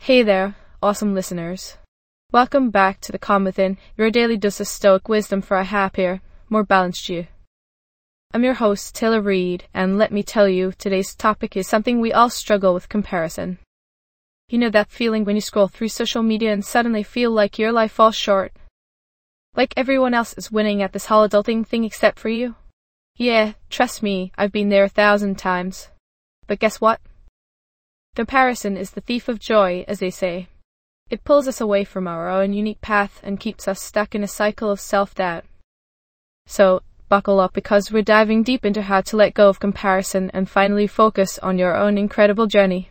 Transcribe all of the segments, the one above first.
Hey there, awesome listeners. Welcome back to The Calm Within, your daily dose of stoic wisdom for a happier, more balanced you. I'm your host, Taylor Reed, and let me tell you, today's topic is something we all struggle with: comparison. You know that feeling when you scroll through social media and suddenly feel like your life falls short? Like everyone else is winning at this whole adulting thing except for you? Yeah, trust me, I've been there 1,000 times. But guess what? Comparison is the thief of joy, as they say. It pulls us away from our own unique path and keeps us stuck in a cycle of self-doubt. So, buckle up, because we're diving deep into how to let go of comparison and finally focus on your own incredible journey.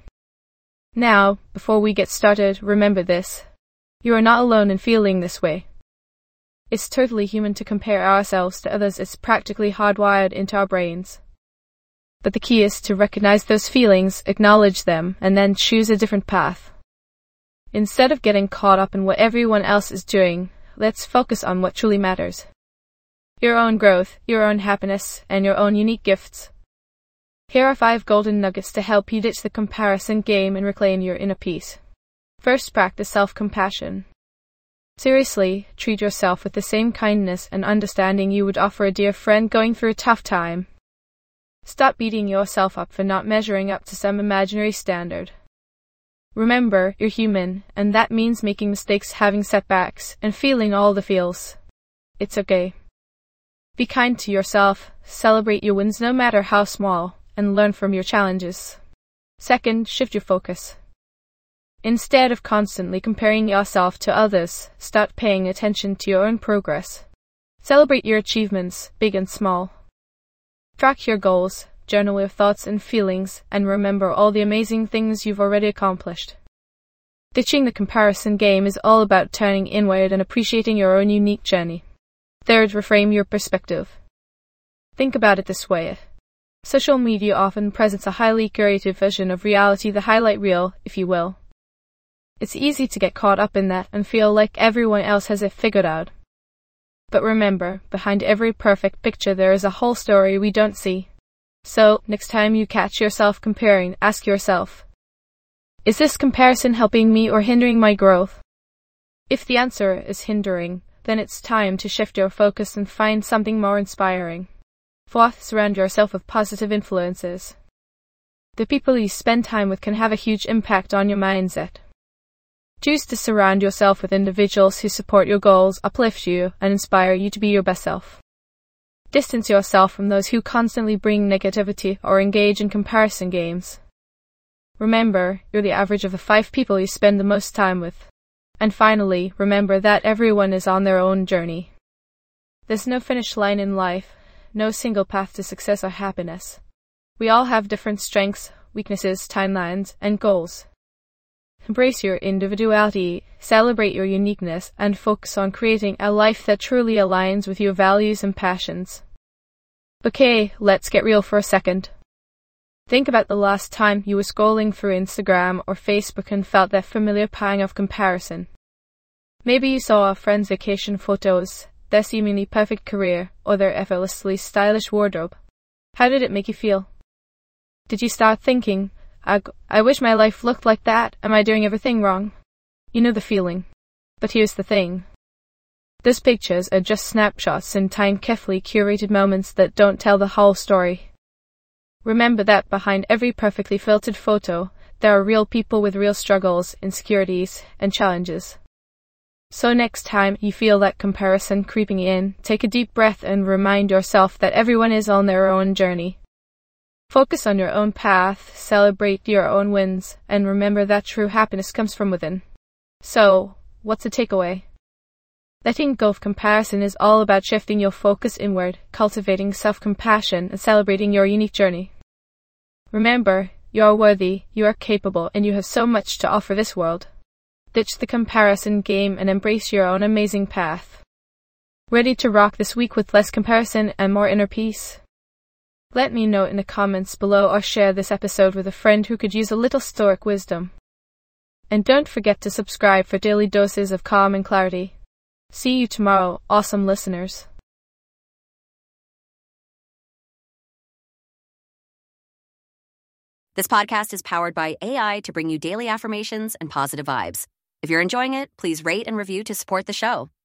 Now, before we get started, remember this. You are not alone in feeling this way. It's totally human to compare ourselves to others. It's practically hardwired into our brains. But the key is to recognize those feelings, acknowledge them, and then choose a different path. Instead of getting caught up in what everyone else is doing, let's focus on what truly matters. Your own growth, your own happiness, and your own unique gifts. Here are 5 golden nuggets to help you ditch the comparison game and reclaim your inner peace. First, practice self-compassion. Seriously, treat yourself with the same kindness and understanding you would offer a dear friend going through a tough time. Stop beating yourself up for not measuring up to some imaginary standard. Remember, you're human, and that means making mistakes, having setbacks, and feeling all the feels. It's okay. Be kind to yourself, celebrate your wins no matter how small, and learn from your challenges. Second, shift your focus. Instead of constantly comparing yourself to others, start paying attention to your own progress. Celebrate your achievements, big and small. Track your goals, journal your thoughts and feelings, and remember all the amazing things you've already accomplished. Ditching the comparison game is all about turning inward and appreciating your own unique journey. Third, reframe your perspective. Think about it this way. Social media often presents a highly curated version of reality, the highlight reel, if you will. It's easy to get caught up in that and feel like everyone else has it figured out. But remember, behind every perfect picture there is a whole story we don't see. So, next time you catch yourself comparing, ask yourself, is this comparison helping me or hindering my growth? If the answer is hindering, then it's time to shift your focus and find something more inspiring. Fourth, surround yourself with positive influences. The people you spend time with can have a huge impact on your mindset. Choose to surround yourself with individuals who support your goals, uplift you, and inspire you to be your best self. Distance yourself from those who constantly bring negativity or engage in comparison games. Remember, you're the average of the 5 people you spend the most time with. And finally, remember that everyone is on their own journey. There's no finish line in life, no single path to success or happiness. We all have different strengths, weaknesses, timelines, and goals. Embrace your individuality, celebrate your uniqueness, and focus on creating a life that truly aligns with your values and passions. Okay, let's get real for a second. Think about the last time you were scrolling through Instagram or Facebook and felt that familiar pang of comparison. Maybe you saw a friend's vacation photos, their seemingly perfect career, or their effortlessly stylish wardrobe. How did it make you feel? Did you start thinking, I wish my life looked like that. Am I doing everything wrong? You know the feeling. But here's the thing. Those pictures are just snapshots in time, carefully curated moments that don't tell the whole story. Remember that behind every perfectly filtered photo, there are real people with real struggles, insecurities, and challenges. So next time you feel that comparison creeping in, take a deep breath and remind yourself that everyone is on their own journey. Focus on your own path, celebrate your own wins, and remember that true happiness comes from within. So, what's the takeaway? Letting go of comparison is all about shifting your focus inward, cultivating self-compassion, and celebrating your unique journey. Remember, you are worthy, you are capable, and you have so much to offer this world. Ditch the comparison game and embrace your own amazing path. Ready to rock this week with less comparison and more inner peace? Let me know in the comments below or share this episode with a friend who could use a little stoic wisdom. And don't forget to subscribe for daily doses of calm and clarity. See you tomorrow, awesome listeners. This podcast is powered by AI to bring you daily affirmations and positive vibes. If you're enjoying it, please rate and review to support the show.